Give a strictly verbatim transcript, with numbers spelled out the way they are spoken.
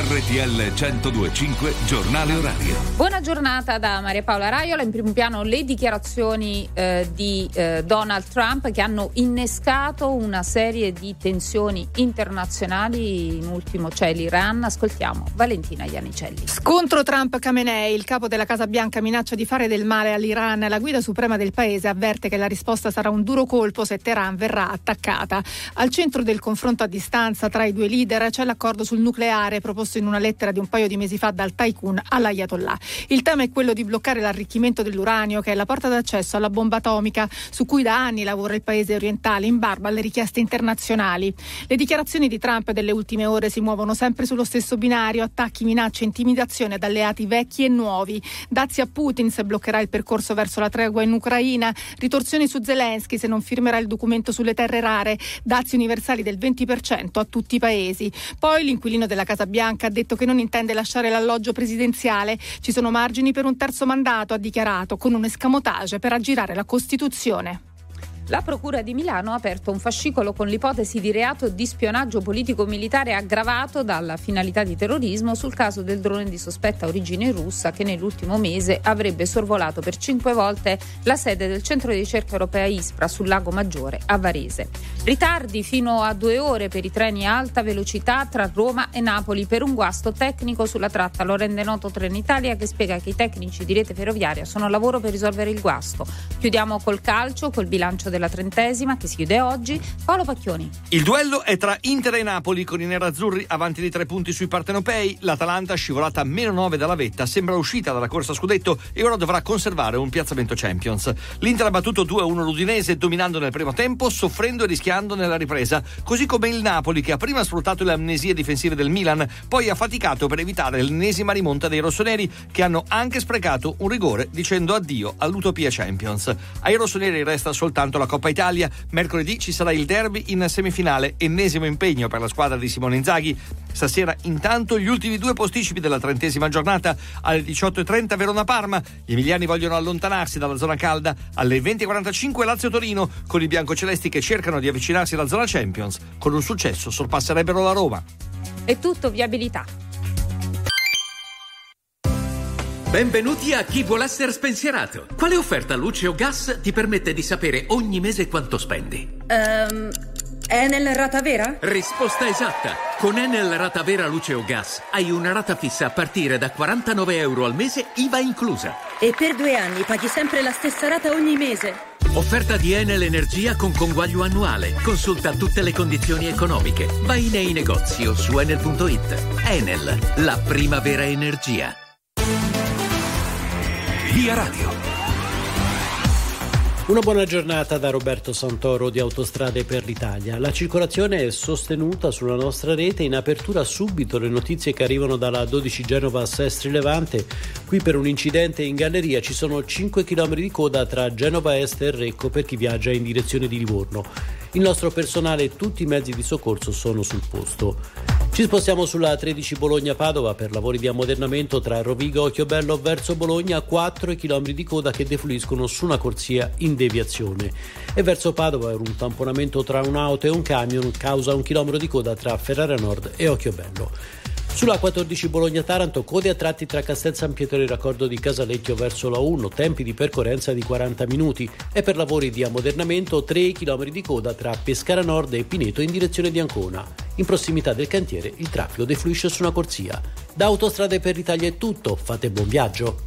R T L centodue e cinque Giornale Orario. Buona giornata da Maria Paola Raiola. In primo piano le dichiarazioni eh, di eh, Donald Trump, che hanno innescato una serie di tensioni internazionali. In ultimo c'è l'Iran. Ascoltiamo Valentina Iannicelli. Scontro Trump-Khamenei. Il capo della Casa Bianca minaccia di fare del male all'Iran. La guida suprema del paese avverte che la risposta sarà un duro colpo se Teheran verrà attaccata. Al centro del confronto a distanza tra i due leader c'è l'accordo sul nucleare proposto in una lettera di un paio di mesi fa dal tycoon all'Ayatollah. Il tema è quello di bloccare l'arricchimento dell'uranio, che è la porta d'accesso alla bomba atomica, su cui da anni lavora il paese orientale in barba alle richieste internazionali. Le dichiarazioni di Trump delle ultime ore si muovono sempre sullo stesso binario: attacchi, minacce, intimidazione ad alleati vecchi e nuovi. Dazi a Putin se bloccherà il percorso verso la tregua in Ucraina, ritorsioni su Zelensky se non firmerà il documento sulle terre rare, dazi universali del venti per cento a tutti i paesi. Poi l'inquilino della Casa Bianca ha detto che non intende lasciare l'alloggio presidenziale. Ci sono margini per un terzo mandato, ha dichiarato, con un escamotage per aggirare la Costituzione. La Procura di Milano ha aperto un fascicolo con l'ipotesi di reato di spionaggio politico-militare aggravato dalla finalità di terrorismo sul caso del drone di sospetta origine russa che nell'ultimo mese avrebbe sorvolato per cinque volte la sede del centro di ricerca europea ISPRA sul Lago Maggiore a Varese. Ritardi fino a due ore per i treni a alta velocità tra Roma e Napoli per un guasto tecnico sulla tratta. Lo rende noto Trenitalia, che spiega che i tecnici di rete ferroviaria sono a lavoro per risolvere il guasto. Chiudiamo col calcio, col bilancio della trentesima che si chiude oggi. Paolo Pacchioni. Il duello è tra Inter e Napoli, con i nerazzurri avanti di tre punti sui partenopei. L'Atalanta, scivolata a meno nove dalla vetta, sembra uscita dalla corsa scudetto e ora dovrà conservare un piazzamento Champions. L'Inter ha battuto due a uno l'Udinese, dominando nel primo tempo, soffrendo e rischiando nella ripresa, così come il Napoli, che ha prima sfruttato le amnesie difensive del Milan, poi ha faticato per evitare l'ennesima rimonta dei rossoneri, che hanno anche sprecato un rigore dicendo addio all'utopia Champions. Ai rossoneri resta soltanto la Coppa Italia. Mercoledì ci sarà il derby in semifinale, ennesimo impegno per la squadra di Simone Inzaghi. Stasera intanto gli ultimi due posticipi della trentesima giornata. Alle diciotto e trenta Verona-Parma, gli emiliani vogliono allontanarsi dalla zona calda. Alle venti e quarantacinque Lazio-Torino, con i biancocelesti che cercano di avvicinarsi alla zona Champions. Con un successo sorpasserebbero la Roma. È tutto viabilità. Benvenuti a Chi vuole essere spensierato. Quale offerta luce o gas ti permette di sapere ogni mese quanto spendi? Um, Enel Rata Vera? Risposta esatta. Con Enel Rata Vera luce o gas hai una rata fissa a partire da quarantanove euro al mese, I V A inclusa. E per due anni paghi sempre la stessa rata ogni mese. Offerta di Enel Energia con conguaglio annuale. Consulta tutte le condizioni economiche. Vai nei negozi o su enel punto it. Enel, la primavera energia. Via Radio. Una buona giornata da Roberto Santoro di Autostrade per l'Italia. La circolazione è sostenuta sulla nostra rete. In apertura subito le notizie che arrivano dalla dodici Genova a Sestri Levante. Qui per un incidente in galleria ci sono cinque chilometri di coda tra Genova Est e Recco per chi viaggia in direzione di Livorno. Il nostro personale e tutti i mezzi di soccorso sono sul posto. Ci spostiamo sulla tredici Bologna-Padova per lavori di ammodernamento tra Rovigo e Occhiobello verso Bologna, quattro chilometri di coda che defluiscono su una corsia in deviazione. E verso Padova un tamponamento tra un'auto e un camion causa un chilometro di coda tra Ferrara Nord e Occhiobello. Sulla quattordici Bologna-Taranto, code a tratti tra Castel San Pietro e il raccordo di Casalecchio verso la uno, tempi di percorrenza di quaranta minuti. E per lavori di ammodernamento tre chilometri di coda tra Pescara Nord e Pineto in direzione di Ancona. In prossimità del cantiere il traffico defluisce su una corsia. Da Autostrade per l'Italia è tutto, fate buon viaggio.